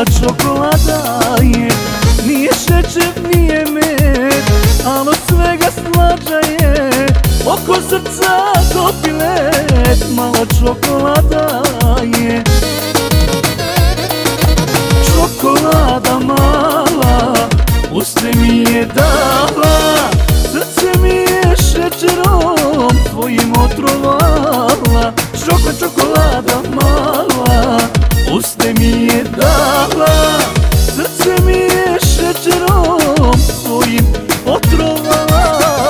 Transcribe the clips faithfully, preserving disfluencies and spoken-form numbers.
mala čokolada je. Nije šećer, nije med, al od svega slađa je. Oko srca topi led, mala čokolada je. Čokolada mala, uste mi je dala, srce mi je šećerom tvojim otrovala. Čoko, čokolada mala, uste mi je dala, srce mi je šećerom tvojim otrovala.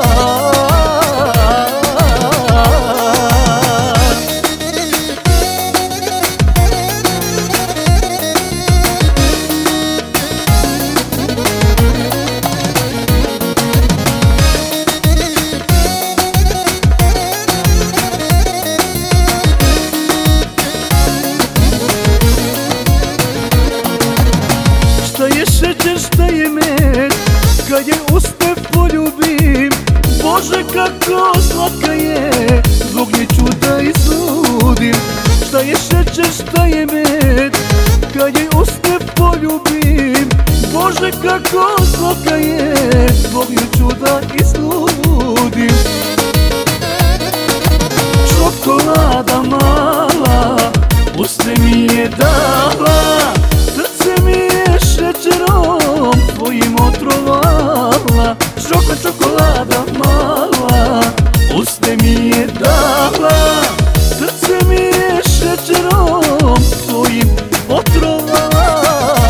Šta je šećer, šta je med, kad je uste poljubim, Bože kako slatka je, zbog nje ću da izludim. Šta je šećer, šta je med, kad je uste poljubim, Bože kako slatka je, zbog nje ću da izludim. Čokolada mala, uste mi je dala, srce mi je šećerom tvojim otrovala. Čoko, čokolada mala, uste mi je dala, srce mi je šećerom tvojim otrovala.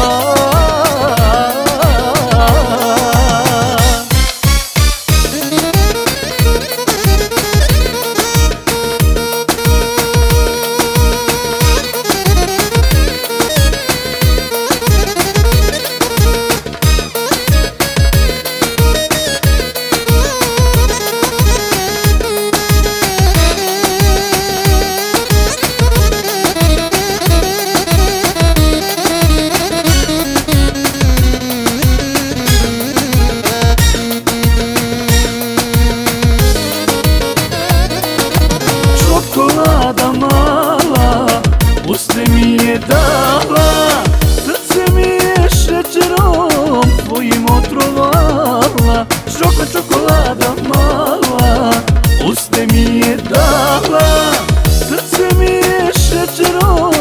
Čokolada mala, uste mi je dala, srce mi je šećerom tvojim otrovala. Čoko, čokolada mala, uste mi je dala, srce mi je šećerom